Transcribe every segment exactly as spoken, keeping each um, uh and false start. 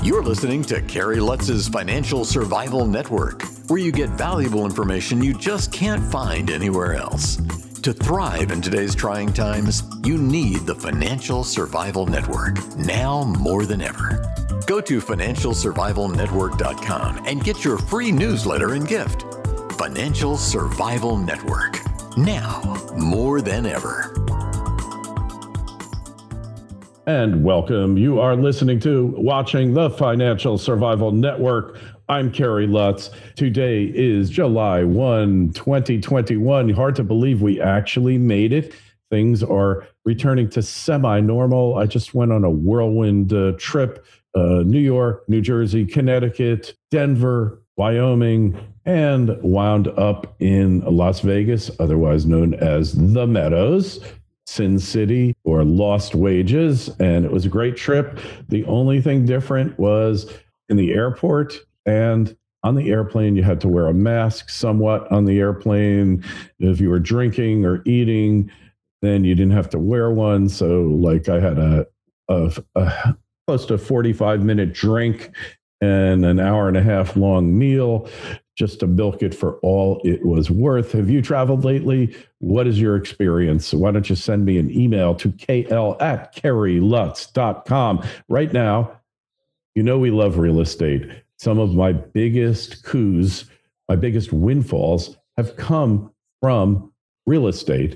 You're listening to Kerry Lutz's Financial Survival Network, where you get valuable information you just can't find anywhere else. To thrive in today's trying times, you need the Financial Survival Network, now more than ever. Go to financial survival network dot com and get your free newsletter and gift. Financial Survival Network, now more than ever. And welcome. You are listening to Watching the Financial Survival Network. I'm Kerry Lutz. Today is July first, twenty twenty-one. Hard to believe we actually made it. Things are returning to semi-normal. I just went on a whirlwind uh, trip. Uh, New York, New Jersey, Connecticut, Denver, Wyoming, and wound up in Las Vegas, otherwise known as The Meadows, Sin City, or Lost Wages. And it was a great trip. The only thing different was in the airport and on the airplane, you had to wear a mask somewhat on the airplane. If you were drinking or eating, then you didn't have to wear one. So like I had a, a, a close to forty-five minute drink and an hour and a half long meal just to milk it for all it was worth. Have you traveled lately? What is your experience? Why don't you send me an email to kl at kerry lutz dot com. Right now, you know we love real estate. Some of my biggest coups, my biggest windfalls have come from real estate.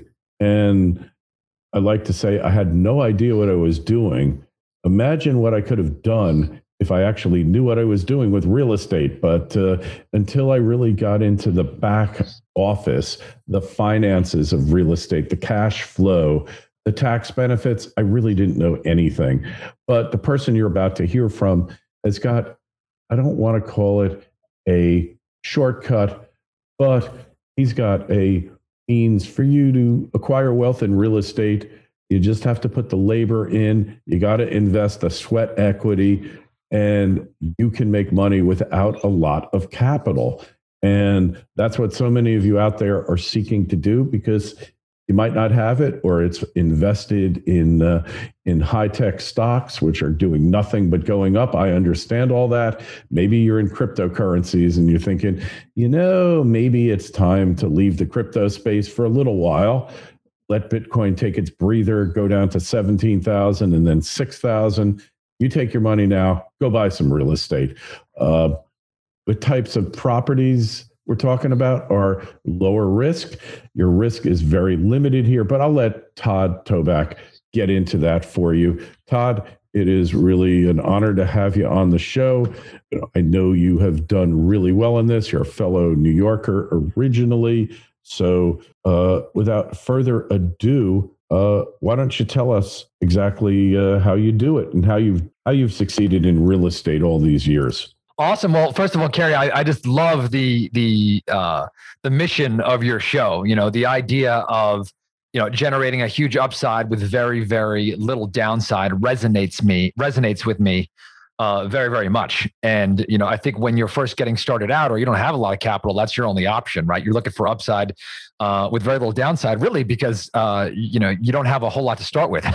And I like to say I had no idea what I was doing. Imagine what I could have done if I actually knew what I was doing with real estate. But uh, until I really got into the back office, the finances of real estate, the cash flow, the tax benefits, I really didn't know anything. But the person you're about to hear from has got, I don't want to call it a shortcut, but he's got a means for you to acquire wealth in real estate. You just have to put the labor in. You got to invest the sweat equity, and you can make money without a lot of capital. And that's what so many of you out there are seeking to do, because you might not have it, or it's invested in uh, in high-tech stocks, which are doing nothing but going up. I understand all that. Maybe you're in cryptocurrencies and you're thinking, you know, maybe it's time to leave the crypto space for a little while. Let Bitcoin take its breather, go down to seventeen thousand and then six thousand. You take your money now, go buy some real estate. Uh, the types of properties we're talking about are lower risk. Your risk is very limited here, but I'll let Todd Toback get into that for you. Todd, it is really an honor to have you on the show. I know you have done really well in this. You're a fellow New Yorker originally. So uh, without further ado, uh, why don't you tell us exactly uh, how you do it and how you've, how you've succeeded in real estate all these years? Awesome. Well, first of all, Kerry, I, I just love the the uh, the mission of your show. You know, the idea of you know generating a huge upside with very very little downside resonates me resonates with me uh, very very much. And you know, I think when you're first getting started out, or you don't have a lot of capital, that's your only option, right? You're looking for upside uh, with very little downside, really, because uh, you know you don't have a whole lot to start with.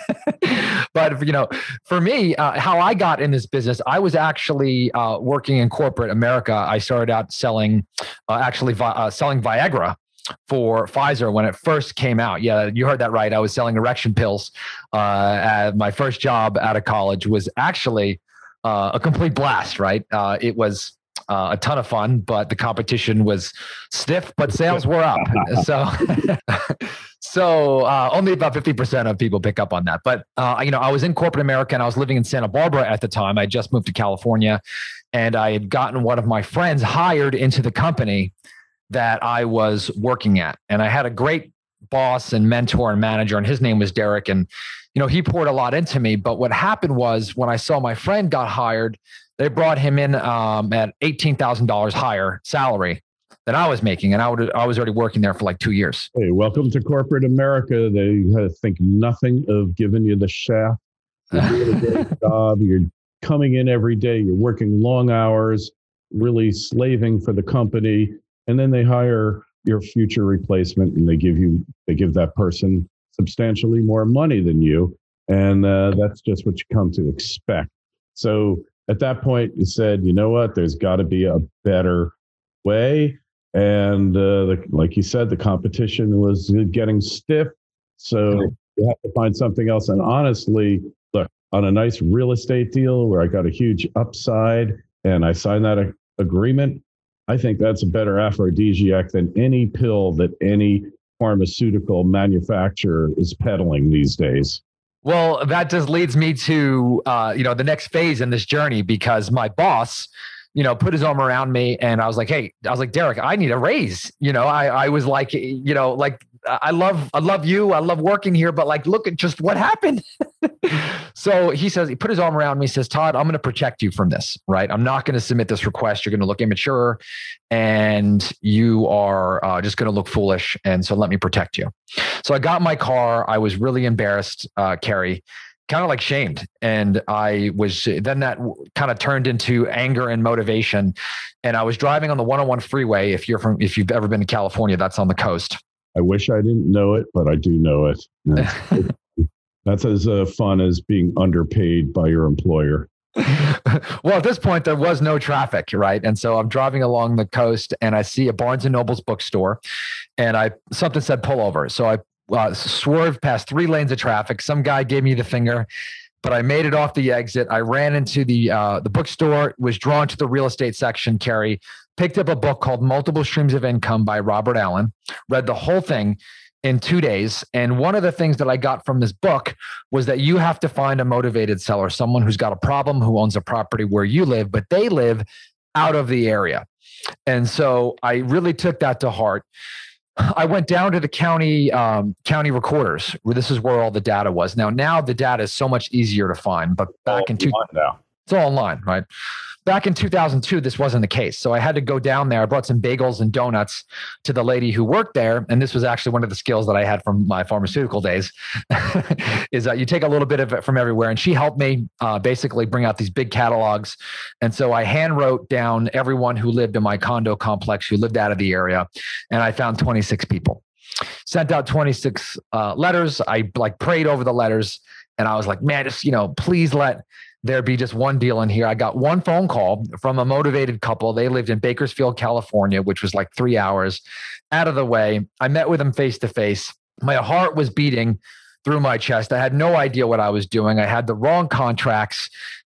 But, you know, for me, uh, how I got in this business, I was actually uh, working in corporate America. I started out selling, uh, actually vi- uh, selling Viagra for Pfizer when it first came out. Yeah, you heard that right. I was selling erection pills. Uh, my first job out of college was actually uh, a complete blast, right? Uh, it was Uh, a ton of fun, but the competition was stiff, but sales were up. So, so uh, only about fifty percent of people pick up on that. But, uh, you know, I was in corporate America and I was living in Santa Barbara at the time. I just moved to California, and I had gotten one of my friends hired into the company that I was working at. And I had a great boss and mentor and manager, and his name was Derek. And, you know, he poured a lot into me. But what happened was when I saw my friend got hired, they brought him in um, at eighteen thousand dollars higher salary than I was making. And I, would, I was already working there for like two years. Hey, welcome to corporate America. They uh, think nothing of giving you the shaft. You're doing a great job. You're coming in every day. You're working long hours, really slaving for the company. And then they hire your future replacement, and they give you, they give that person substantially more money than you. And uh, that's just what you come to expect. So at that point, you said, you know what, there's got to be a better way. And uh, the, like you said, the competition was getting stiff. So you have to find something else. And honestly, look, on a nice real estate deal where I got a huge upside and I signed that a- agreement, I think that's a better aphrodisiac than any pill that any pharmaceutical manufacturer is peddling these days. Well, that just leads me to, uh, you know, the next phase in this journey, because my boss, you know, put his arm around me and I was like, hey, I was like, Derek, I need a raise. You know, I, I was like, you know, like, I love, I love you. I love working here, but like, look at just what happened. So he says, he put his arm around me, says, Todd, I'm going to protect you from this, right? I'm not going to submit this request. You're going to look immature and you are uh, just going to look foolish. And so let me protect you. So I got in my car. I was really embarrassed, uh, Carrie, kind of like shamed. And I was, then that kind of turned into anger and motivation. And I was driving on the one oh one freeway. If you're from, if you've ever been to California, that's on the coast. I wish I didn't know it, but I do know it. That's, that's as uh, fun as being underpaid by your employer. Well, at this point, there was no traffic, right? And so I'm driving along the coast and I see a Barnes and Noble's bookstore and I something said pull over. So I uh, swerved past three lanes of traffic. Some guy gave me the finger, but I made it off the exit. I ran into the uh, the bookstore, was drawn to the real estate section, Carrie, picked up a book called Multiple Streams of Income by Robert Allen, read the whole thing in two days. And one of the things that I got from this book was that you have to find a motivated seller, someone who's got a problem, who owns a property where you live, but they live out of the area. And so I really took that to heart. I went down to the county um, county recorders, where this is where all the data was. Now, now the data is so much easier to find, but back all in two, now. It's all online, right? Back in two thousand two, this wasn't the case. So I had to go down there. I brought some bagels and donuts to the lady who worked there. And this was actually one of the skills that I had from my pharmaceutical days is that you take a little bit of it from everywhere. And she helped me uh, basically bring out these big catalogs. And so I hand wrote down everyone who lived in my condo complex, who lived out of the area. And I found twenty-six people. Sent out twenty-six uh, letters. I like prayed over the letters. And I was like, man, just, you know, please let there be just one deal in here. I got one phone call from a motivated couple. They lived in Bakersfield, California, which was like three hours out of the way. I met with them face to face. My heart was beating through my chest. I had no idea what I was doing. I had the wrong contracts,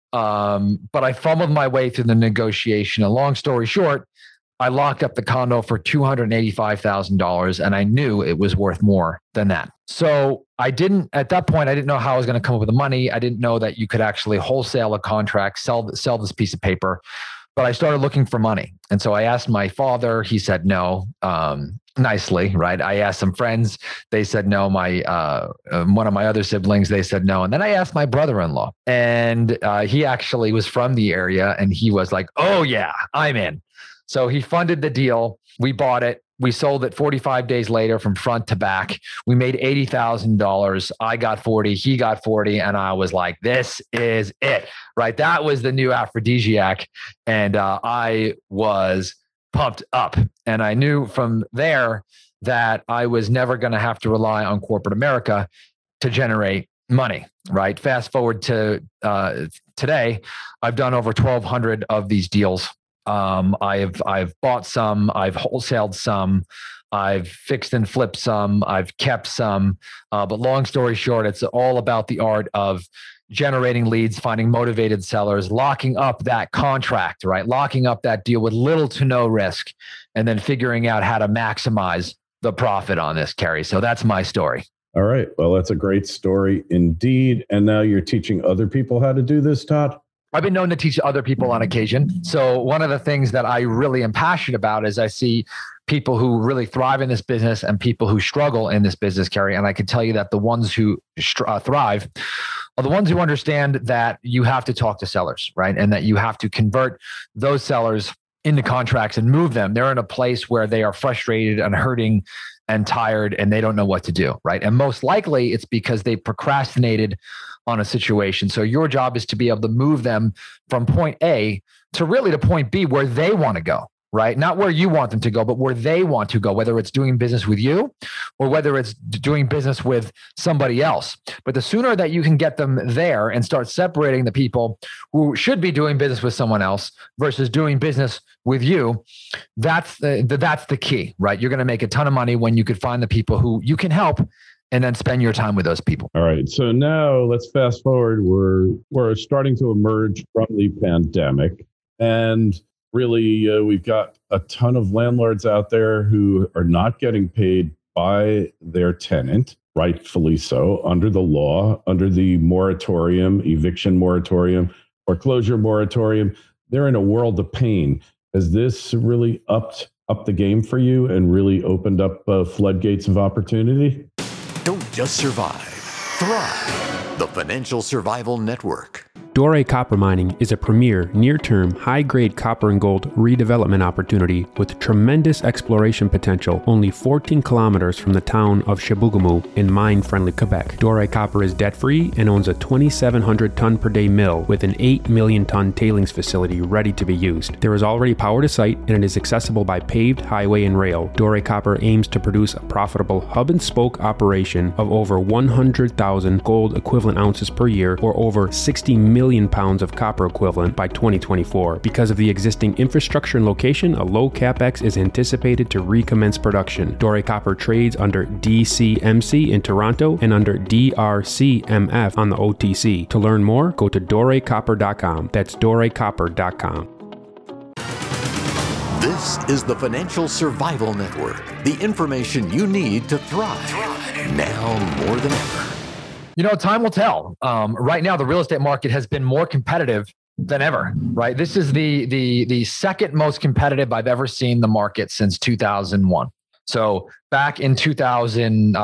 um, but I fumbled my way through the negotiation. And long story short, I locked up the condo for two hundred eighty-five thousand dollars and I knew it was worth more than that. So I didn't, at that point, I didn't know how I was going to come up with the money. I didn't know that you could actually wholesale a contract, sell, sell this piece of paper, but I started looking for money. And so I asked my father, he said no, um, nicely, right? I asked some friends, they said no. My, uh, um, one of my other siblings, they said no. And then I asked my brother-in-law and uh, he actually was from the area and he was like, oh yeah, I'm in. So he funded the deal. We bought it. We sold it forty-five days later from front to back. We made eighty thousand dollars. I got forty, he got forty. And I was like, this is it, right? That was the new aphrodisiac. And uh, I was pumped up. And I knew from there that I was never going to have to rely on corporate America to generate money, right? Fast forward to uh, today, I've done over twelve hundred of these deals. Um, I've, I've bought some, I've wholesaled some, I've fixed and flipped some, I've kept some, uh, but long story short, it's all about the art of generating leads, finding motivated sellers, locking up that contract, right? Locking up that deal with little to no risk, and then figuring out how to maximize the profit on this, Carrie. So that's my story. All right. Well, that's a great story indeed. And now you're teaching other people how to do this, Todd? I've been known to teach other people on occasion. So one of the things that I really am passionate about is I see people who really thrive in this business and people who struggle in this business, Carrie. And I can tell you that the ones who uh, thrive are the ones who understand that you have to talk to sellers, right? And that you have to convert those sellers into contracts and move them. They're in a place where they are frustrated and hurting and tired and they don't know what to do, right? And most likely it's because they procrastinated on a situation. So your job is to be able to move them from point A to really to point B where they want to go, right? Not where you want them to go, but where they want to go, whether it's doing business with you or whether it's doing business with somebody else. But the sooner that you can get them there and start separating the people who should be doing business with someone else versus doing business with you, that's the, that's the key, right? You're going to make a ton of money when you could find the people who you can help and then spend your time with those people. All right. So now let's fast forward. We're, we're starting to emerge from the pandemic, and really, uh, we've got a ton of landlords out there who are not getting paid by their tenant, rightfully so, under the law, under the moratorium, eviction moratorium, foreclosure moratorium. They're in a world of pain. Has this really upped up the game for you and really opened up uh, floodgates of opportunity? Don't just survive, thrive. The Financial Survival Network. Doré Copper Mining is a premier, near-term, high-grade copper and gold redevelopment opportunity with tremendous exploration potential only fourteen kilometers from the town of Chibougamau in mine-friendly Quebec. Doré Copper is debt-free and owns a twenty-seven hundred ton per day mill with an eight million ton tailings facility ready to be used. There is already power to site and it is accessible by paved highway and rail. Doré Copper aims to produce a profitable hub-and-spoke operation of over one hundred thousand gold equivalent ounces per year, or over sixty million pounds of copper equivalent by twenty twenty-four. Because of the existing infrastructure and location, a low capex is anticipated to recommence production. Doré Copper trades under D C M C in Toronto and under D R C M F on the O T C. To learn more, go to doré copper dot com. That's doré copper dot com. This is the Financial Survival Network, the information you need to thrive, now more than ever. You know, time will tell. Um, right now, the real estate market has been more competitive than ever, right? This is the the the second most competitive I've ever seen the market since two thousand one. So back in two thousand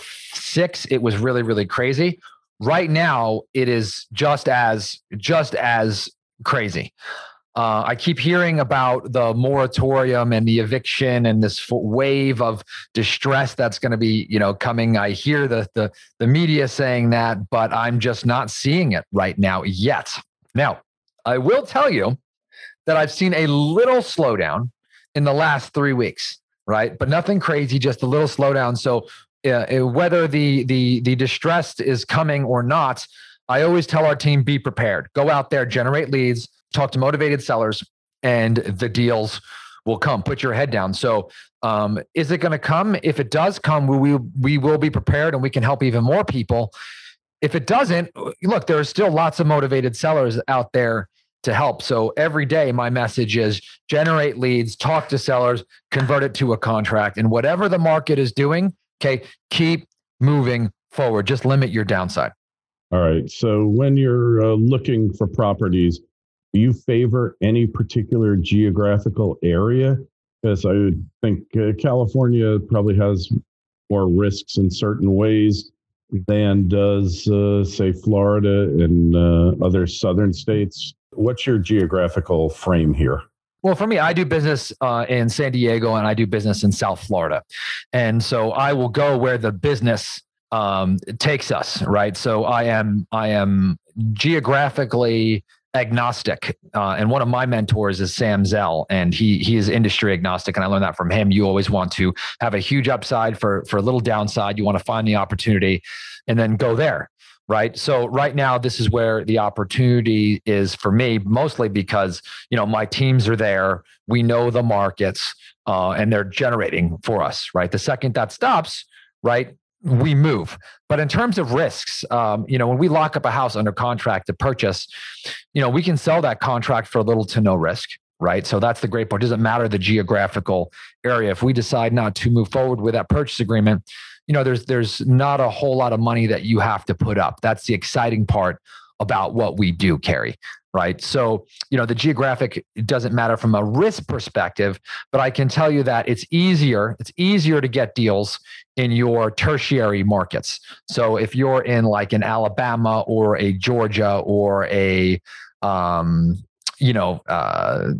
six, it was really, really crazy. Right now, it is just as just as crazy. Uh, I keep hearing about the moratorium and the eviction and this wave of distress that's going to be, you know, coming. I hear the, the the media saying that, but I'm just not seeing it right now yet. Now, I will tell you that I've seen a little slowdown in the last three weeks, right? But nothing crazy, just a little slowdown. So uh, whether the the the distress is coming or not, I always tell our team, be prepared. Go out there, generate leads, talk to motivated sellers, and the deals will come. Put your head down. So um, is it going to come? If it does come, we, we, we will be prepared and we can help even more people. If it doesn't, look, there are still lots of motivated sellers out there to help. So every day, my message is generate leads, talk to sellers, convert it to a contract, and whatever the market is doing, okay, keep moving forward. Just limit your downside. All right. So when you're uh, looking for properties, do you favor any particular geographical area? Because I would think uh, California probably has more risks in certain ways than does, uh, say, Florida and uh, other southern states. What's your geographical frame here? Well, for me, I do business uh, in San Diego and I do business in South Florida. And so I will go where the business um, takes us, right? So I am, I am geographically agnostic. Uh, and one of my mentors is Sam Zell, and he he is industry agnostic. And I learned that from him. You always want to have a huge upside for, for a little downside. You want to find the opportunity and then go there, right? So right now, this is where the opportunity is for me, mostly because, you know, my teams are there. We know the markets uh, and they're generating for us, right? The second that stops, right, we move. But in terms of risks, um, you know, when we lock up a house under contract to purchase, you know, we can sell that contract for little to no risk, right? So that's the great part. It doesn't matter the geographical area. If we decide not to move forward with that purchase agreement, you know, there's there's not a whole lot of money that you have to put up. That's the exciting part about what we do, Kerry, right? So, you know, the geographic, it doesn't matter from a risk perspective, but I can tell you that it's easier, it's easier to get deals in your tertiary markets. So if you're in like an Alabama or a Georgia or a, um, you know, uh,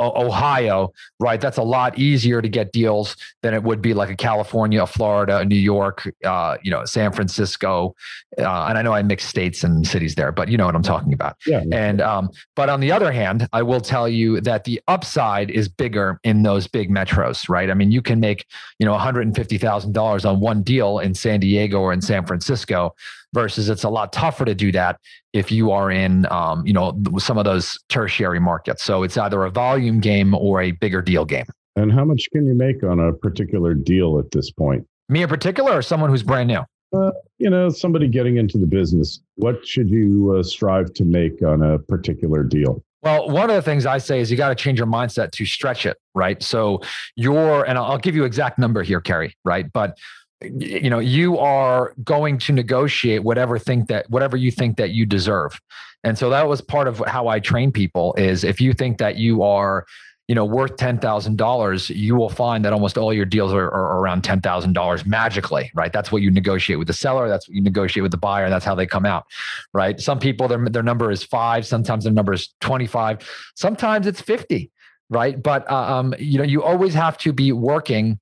Ohio, right? That's a lot easier to get deals than it would be like a California, a Florida, a New York, uh, you know, San Francisco. Uh, and I know I mix states and cities there, but you know what I'm talking about. Yeah. And, um, but on the other hand, I will tell you that the upside is bigger in those big metros, right? I mean, you can make, you know, one hundred fifty thousand dollars on one deal in San Diego or in San Francisco, versus it's a lot tougher to do that if you are in, um, you know, some of those tertiary markets. So it's either a volume game or a bigger deal game. And how much can you make on a particular deal at this point? Me in particular, or someone who's brand new? Uh, you know, somebody getting into the business. What should you uh, strive to make on a particular deal? Well, one of the things I say is you got to change your mindset to stretch it, right? So you're, and I'll give you exact number here, Kerry, right? But you know, you are going to negotiate whatever think that whatever you think that you deserve. And so that was part of how I train people is if you think that you are, you know, worth ten thousand dollars, you will find that almost all your deals are, are around ten thousand dollars magically, right? That's what you negotiate with the seller. That's what you negotiate with the buyer. And that's how they come out, right? Some people, their, their number is five. Sometimes their number is twenty-five. Sometimes it's fifty. Right. But, um, you know, you always have to be working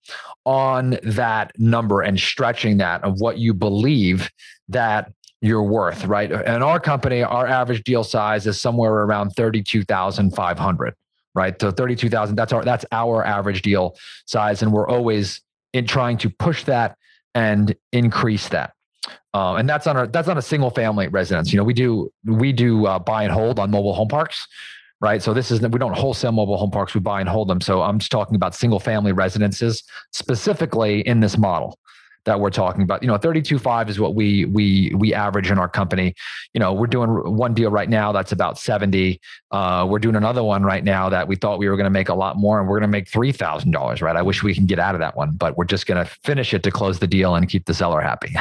on that number and stretching that of what you believe that you're worth. Right. In our company, our average deal size is somewhere around thirty-two thousand five hundred. Right. So thirty-two thousand, that's our, that's our average deal size. And we're always in trying to push that and increase that. Uh, and that's on a, that's on a single family residence. You know, we do, we do uh, buy and hold on mobile home parks. Right. So this is, we don't wholesale mobile home parks, we buy and hold them. So I'm just talking about single family residences specifically in this model that we're talking about. You know, thirty-two point five is what we we we average in our company. You know, we're doing one deal right now that's about seventy. Uh, we're doing another one right now that we thought we were going to make a lot more, and we're going to make three thousand dollars. Right. I wish we can get out of that one, but we're just going to finish it to close the deal and keep the seller happy.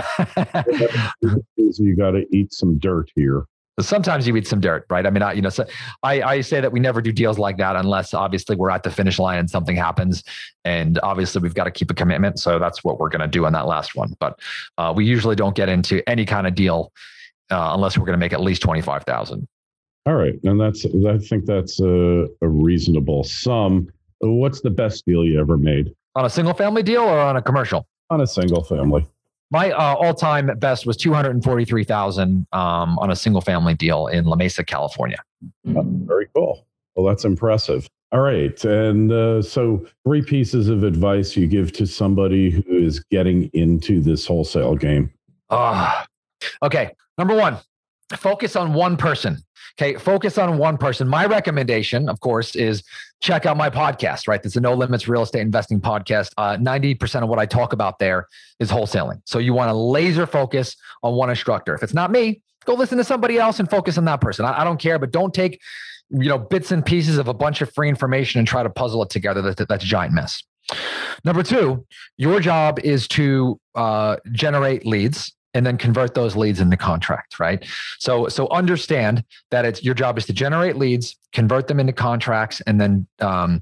You got to eat some dirt here. Sometimes you eat some dirt, right? I mean, I, you know, so I, I say that we never do deals like that unless obviously we're at the finish line and something happens. And obviously we've got to keep a commitment. So that's what we're going to do on that last one. But uh, we usually don't get into any kind of deal uh, unless we're going to make at least twenty-five thousand. All right. And that's, I think that's a, a reasonable sum. What's the best deal you ever made? On a single family deal or on a commercial? On a single family. My uh, all-time best was two hundred forty-three thousand dollars um, on a single-family deal in La Mesa, California. Oh, very cool. Well, that's impressive. All right. And uh, so three pieces of advice you give to somebody who is getting into this wholesale game. Uh, okay. Number one, focus on one person. Okay. Focus on one person. My recommendation, of course, is check out my podcast, right? It's a No Limits Real Estate Investing podcast. Uh, ninety percent of what I talk about there is wholesaling. So you want to laser focus on one instructor. If it's not me, go listen to somebody else and focus on that person. I, I don't care, but don't take, you know, bits and pieces of a bunch of free information and try to puzzle it together. That, that's a giant mess. Number two, your job is to uh, generate leads and then convert those leads into contract, right? So, so understand that it's your job is to generate leads, convert them into contracts, and then um,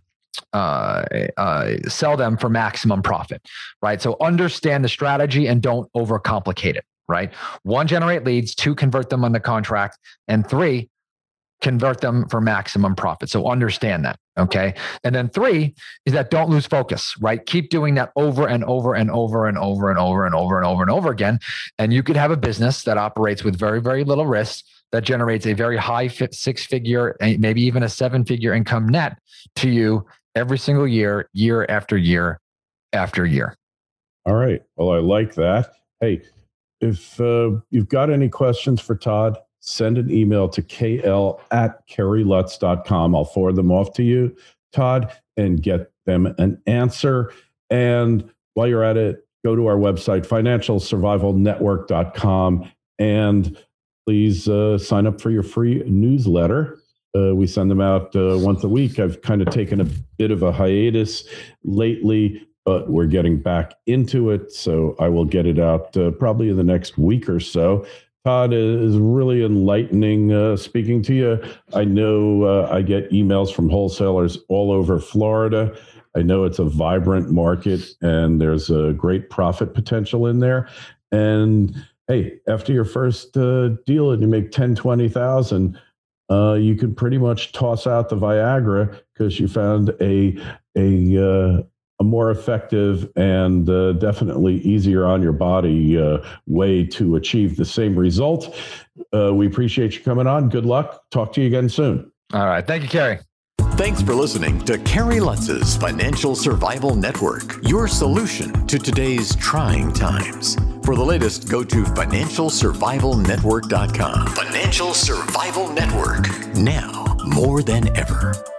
uh, uh, sell them for maximum profit, right? So understand the strategy and don't overcomplicate it, right? One, generate leads. Two, convert them on the contract. And three, convert them for maximum profit. So understand that. Okay. And then three is that don't lose focus, right? Keep doing that over and over and over and over and over and over and over and over again. And you could have a business that operates with very, very little risk that generates a very high six figure, maybe even a seven figure income net to you every single year, year after year after year. All right. Well, I like that. Hey, if uh, you've got any questions for Todd, send an email to k l at kerry lutz dot com. I'll forward them off to you, Todd, and get them an answer. And while you're at it, go to our website, financial survival network dot com, and please uh, sign up for your free newsletter. Uh, we send them out uh, once a week. I've kind of taken a bit of a hiatus lately, but we're getting back into it. So I will get it out uh, probably in the next week or so. Todd, is really enlightening uh, speaking to you. I know uh, I get emails from wholesalers all over Florida. I know it's a vibrant market and there's a great profit potential in there. And hey, after your first uh, deal and you make ten, twenty thousand, uh, you can pretty much toss out the Viagra because you found a a uh, a more effective and uh, definitely easier on your body uh, way to achieve the same result. Uh, we appreciate you coming on. Good luck. Talk to you again soon. All right. Thank you, Kerry. Thanks for listening to Kerry Lutz's Financial Survival Network, your solution to today's trying times. For the latest, go to financial survival network dot com. Financial Survival Network, now more than ever.